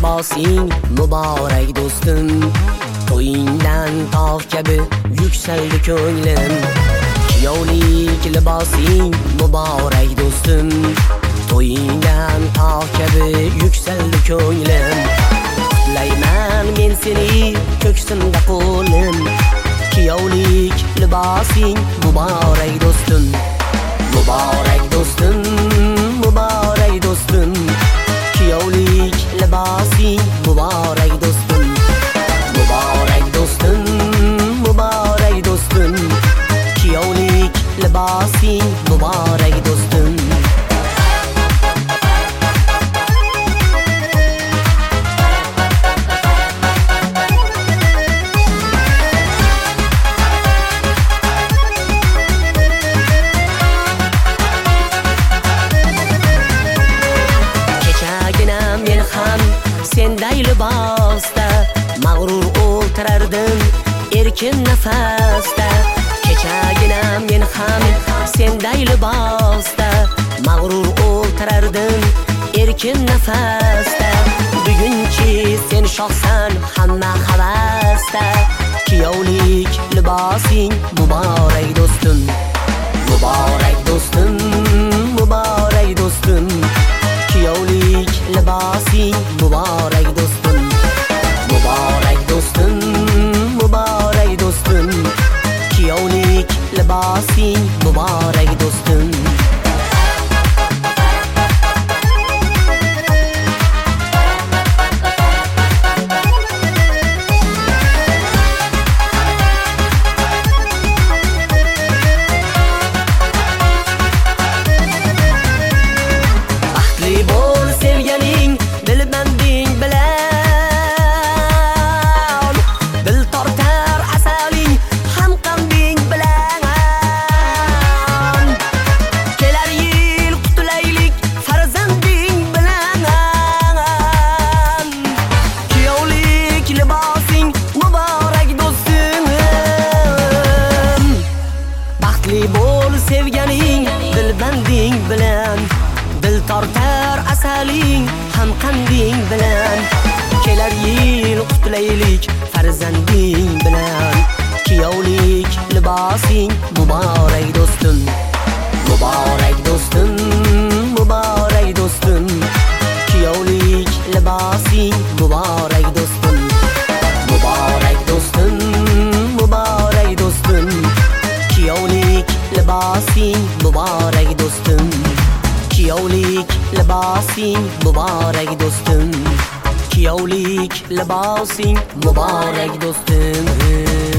libosing muborak do'stim. To'yingdan tog' kabi yuksaldi ko'nglim. Kuyovlik libosing muborak do'stim. To'yingdan tog' kabi yuksaldi ko'nglim. Qutlayman men seni ko'ksimda qo'lim. Kuyovlik libosing muborak do'stim. Muborak do'stim, muborak do'stim. Kuyovlik libosing muborak do'stim. Muborak do'stim, muborak do'stim. Kuyovlik libosing muborak do'stim. Senday libosda mag'rur o'tirardim erkin nafasda. Kechagina men ham senday libosda mag'rur o'tirardim erkin nafasda. Bugunchi sen shohsan hamma havasda. Kuyovlik libosing muborak do'stim. Muborak do'stim, muborak do'stim. Kuyovlik libosing muborak do'stim. Muborak do'stim, muborak do'stim. Kuyovlik libosing muborak do'stim. Sevganing dilbanding bilan dil tortar asaling ham qanding bilan. Kelar yil qutlaylik farzanding bilan. Kuyovlik libosing muborak do'stim. Muborak do'stim, muborak do'stim. Kuyovlik libosing muborak do'stim. Muborak do'stim, muborak do'stim. Kuyovlik libosing muborak do'stim. Kuyovlik libosing muborak do'stim. Kuyovlik libosing muborak do'stim.